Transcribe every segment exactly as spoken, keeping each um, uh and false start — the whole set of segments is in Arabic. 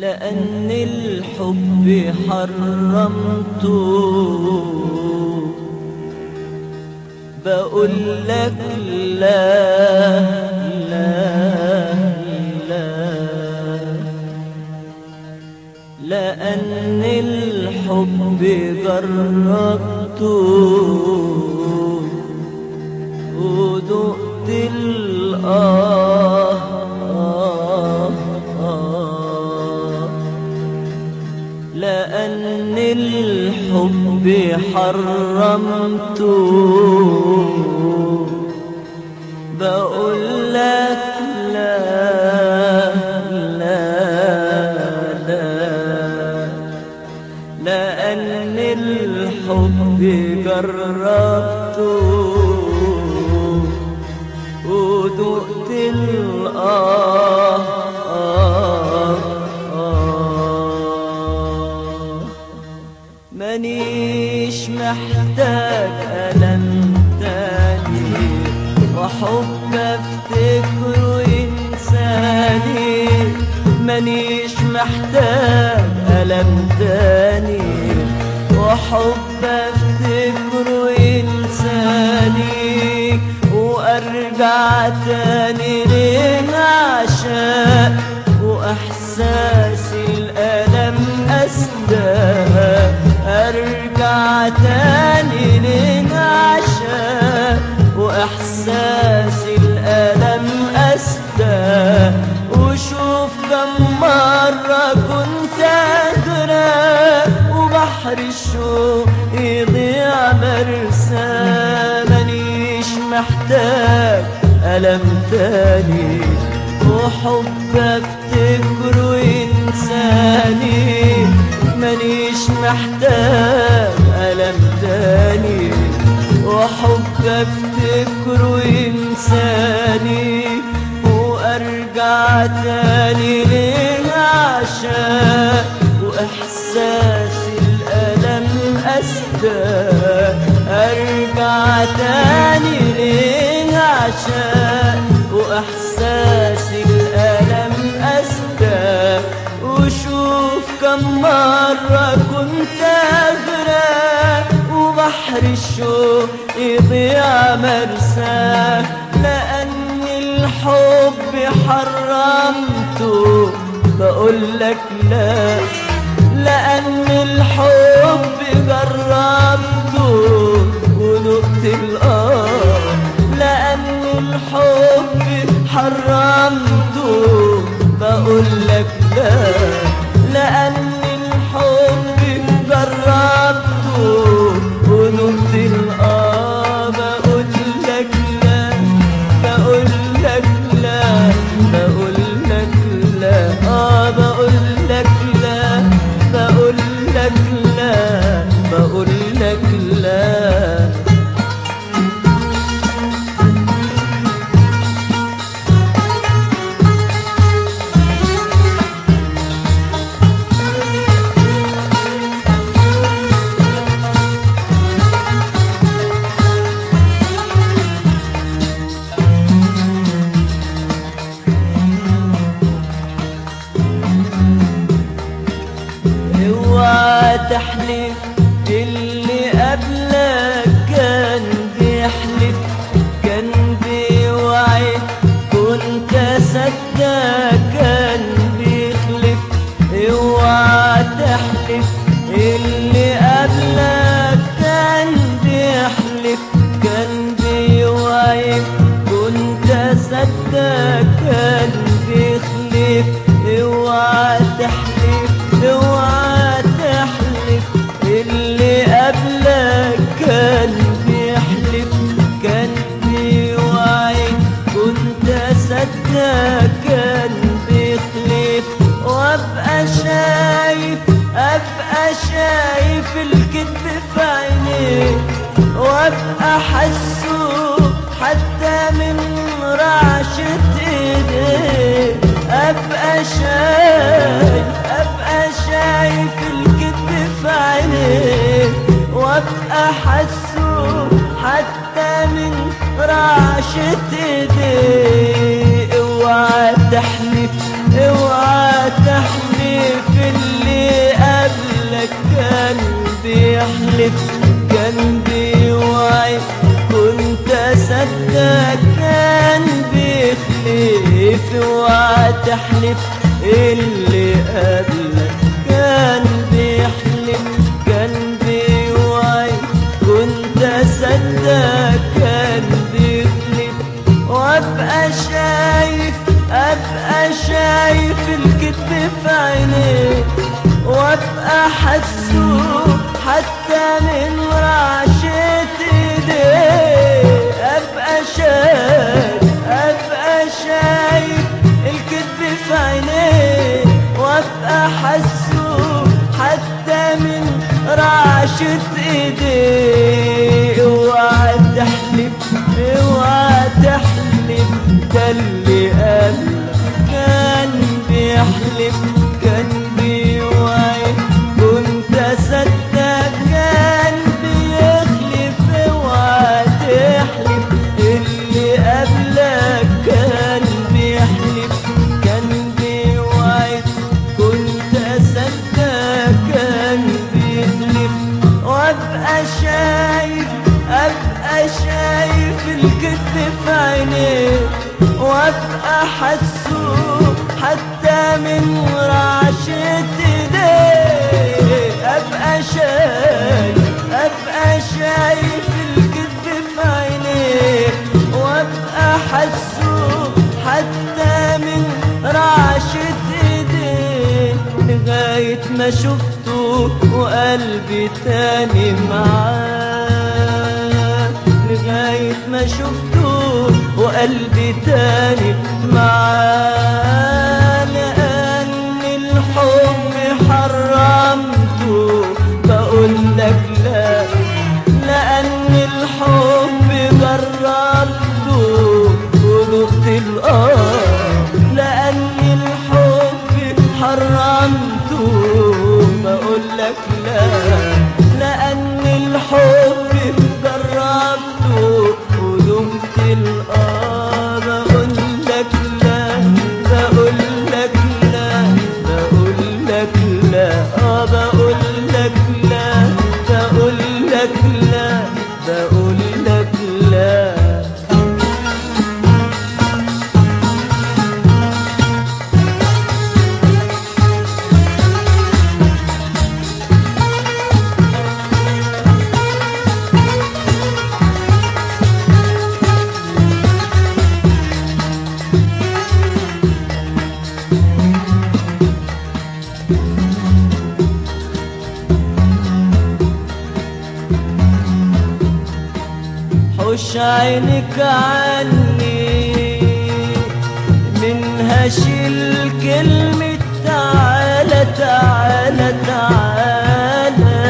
لأن الحب حرمته، بقول لك لا لا لا، لأن الحب جربته ودقت الآه آه آه، لأن الحب حرمته، بقول لك لا لا لا، لأن الحب جربته ودقت الآه آه آه، مانيش محتاج ألم تاني وحب افتكره ينساني، مانيش محتاج ألم تاني وحب افتكره ينساني، وارجع تاني ليه عشاق واحساس الالم اسدى، ارجع تاني ليه عشاق واحساس الالم اسدى، وشوف كم مرة كنت اغرق وبحر الشوق يضيع مرسى، مانيش محتاج ألم تاني وحب افتكره ينساني، مانيش محتاج ألم تاني وحب افتكره ينساني، وارجع تاني ليه عشاق واحساس الالم اسدى، ارجع تاني ليه عشاق واحساس الالم اسدى، وشوف كم مرة كنت اغرق وبحر الشوق يضيع مرساه، لأن الحب حرمته بقول لك لا، لأن الحب جربته ودقت الآه، لأن الحب حرمته بقول لك لا، لأن الحب جربته ودقت الآه، بقول لك لا بقول لك لا بقول لك لا آه، بقول لك لا بقول لك لا بقول لك لا. تحلف اللي قبلك كان بيحلف، كان بيوعد كنت صدق كان بيخلف، اوعى تحلف اللي قبلك كان بيحلف، كان بيوعد كنت صدق كان بيخلف، اوعى تحلف اوعى تحلف اللي قبلك كان بيحلف، كان بيوعد كنت صدق كان بيخلف، وابقى شايف ابقى شايف الكذب في عينيك، وابقى حسه حتى من رعشة ايديك، ابقى شايف ابقى شايف الكذب في عينيك، وابقى حسه حتى من رعشة ايديك، اوعى تحلف اوعى تحلف اوعى تحلف اللي قبلك كان بيحلف كان بيوعي كنت اصدق كان بيخلف وابقى شايف ابقى شايف الكذب في عينيه وابقى حسه حتى من رعشة ايديه ابقى شايف ابقى شايف الكذب في عينيه وابقى حسه حتى من رعشة ايديه اوعى تحلف اوعى تحلف ده اللي قبلك كان بيحلف كان بيوعي كنت اصدق كان بيخلف اوعى تحلف اللي قبلك كان بيحلف كان بيوعي كنت اصدق كان بيخلف وابقى شايف ابقى شايف الكذب في عينيه وابقى حسه حتى من رعشة ايديه ابقى شايف ابقى شايف الكذب في عينيه وابقى حسه حتى من رعشة ايديه لغاية ما شفته وقلبي تاني معاه لغاية ما شفته وقلبي تاني معاه لأن الحب حرمته بقول لك لا لأن الحب جربته وذقت الآه لأن الحب حرمته بقول لك لا لأن الحب جربته وذقت الآه بقول لك لا بقول لك لا بقول لك لا آه بقول لك لا بقول لك لا بقول لك لا حوش عينك عني منها شيل كلمة تعالى تعالى تعالى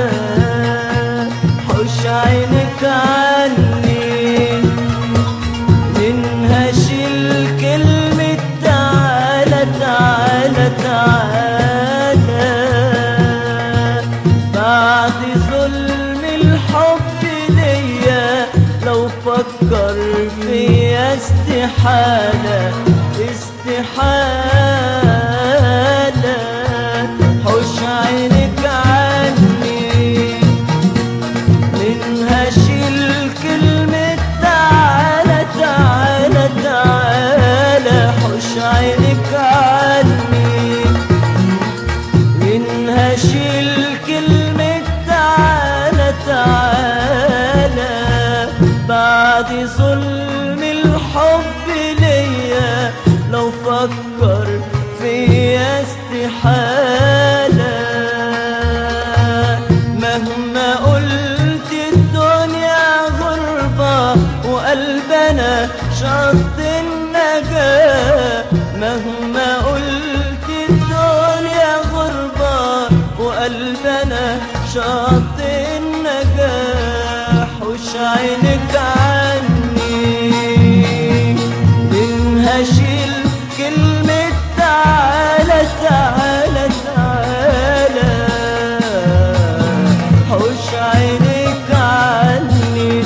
حوش عينك عني منها شيل كلمة تعالى تعالى تعالى بعد ظلم الحب ليا لو فكر فيا استحالة استحالة حوش عينك عني منها شيل كلمة تعالى تعالى تعالى حوش عينك عني منها شيل كلمة تعالى تعالى بعد ظلم الحب ليا لو فكر فيا استحالة مهما قلت الدنيا غربة وقلبنا شط النجاة مهما قلت الدنيا غربة وقلبنا شط النجاة حوش عينك عني منها شيل كلمة تعالى تعالى تعالى حوش عينك عني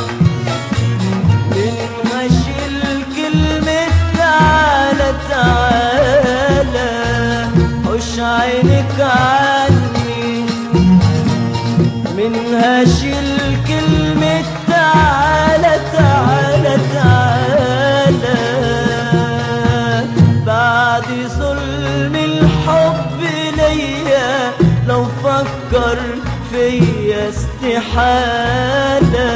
منها شيل كلمة تعالى تعالى حوش عينك عني منها شيل كلمة تعالى تعالى تعالى حالة.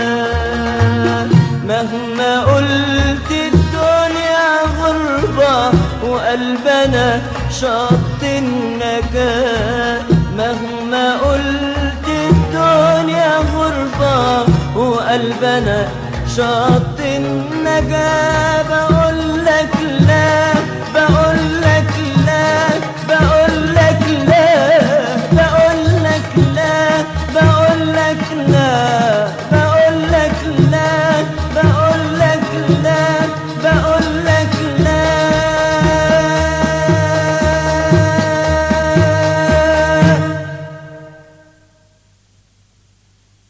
مهما قلت الدنيا غربة وقلبنا شط النجاة. مهما قلت الدنيا غربة وقلبنا شط النجاة. بقولك لا بقولك لا بقولك لا بقولك لا بقولك لا بقولك لا بقولك لا